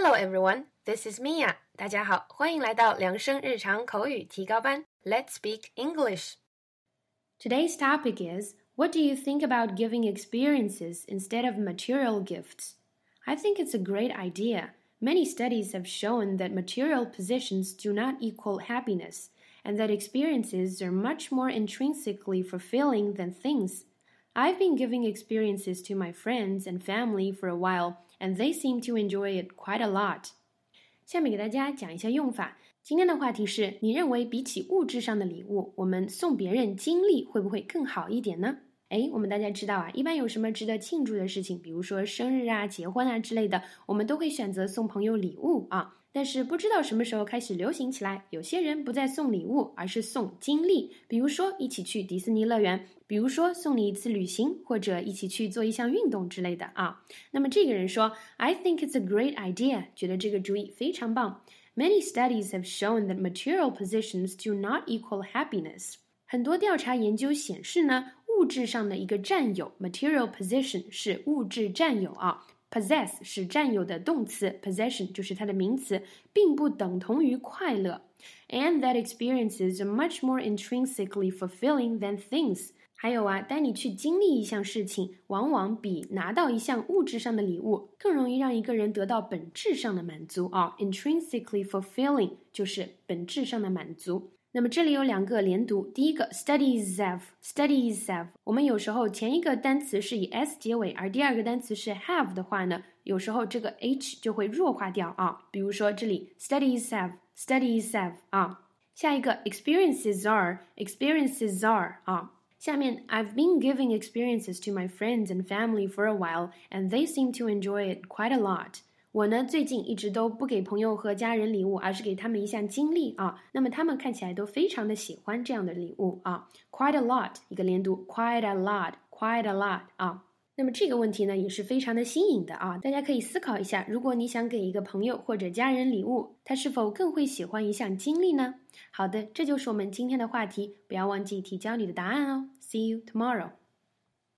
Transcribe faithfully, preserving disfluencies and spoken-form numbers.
Hello everyone, this is Mia. 大家好，欢迎来到良生日常口语提高班 Let's speak English. Today's topic is, what do you think about giving experiences instead of material gifts? I think it's a great idea. Many studies have shown that material possessions do not equal happiness, and that experiences are much more intrinsically fulfilling than things. I've been giving experiences to my friends and family for a while, and they seem to enjoy it quite a lot. 下面给大家讲一下用法。今天的话题是，你认为比起物质上的礼物，我们送别人经历会不会更好一点呢？诶，我们大家知道啊，一般有什么值得庆祝的事情，比如说生日啊、结婚啊之类的，我们都会选择送朋友礼物啊。但是不知道什么时候开始流行起来，有些人不再送礼物，而是送经历，比如说一起去迪士尼乐园，比如说送你一次旅行，或者一起去做一项运动之类的啊。那么这个人说 I think it's a great idea， 觉得这个主意非常棒。Many studies have shown that material possessions do not equal happiness. 很多调查研究显示呢，物质上的一个占有 material possession 是物质占有啊。Possess 是占有的动词 possession 就是它的名词，并不等同于快乐 and that experiences are much more intrinsically fulfilling than things. 还有啊，当你去经历一项事情，往往比拿到一项物质上的礼物更容易让一个人得到本质上的满足啊。Intrinsically fulfilling 就是本质上的满足。那么这里有两个连读，第一个 studies have studies have， 我们有时候前一个单词是以 s 结尾，而第二个单词是 have 的话呢，有时候这个 h 就会弱化掉啊。比如说这里 studies have studies have 啊。下一个 experiences are experiences are 啊。下面 I've been giving experiences to my friends and family for a while, and they seem to enjoy it quite a lot. 我呢，最近一直都不给朋友和家人礼物，而是给他们一项经历啊。那么他们看起来都非常的喜欢这样的礼物啊。Quite a lot， 一个连读 ，quite a lot，quite a lot 啊。那么这个问题呢，也是非常的新颖的啊。大家可以思考一下，如果你想给一个朋友或者家人礼物，他是否更会喜欢一项经历呢？好的，这就是我们今天的话题，不要忘记提交你的答案哦。See you tomorrow.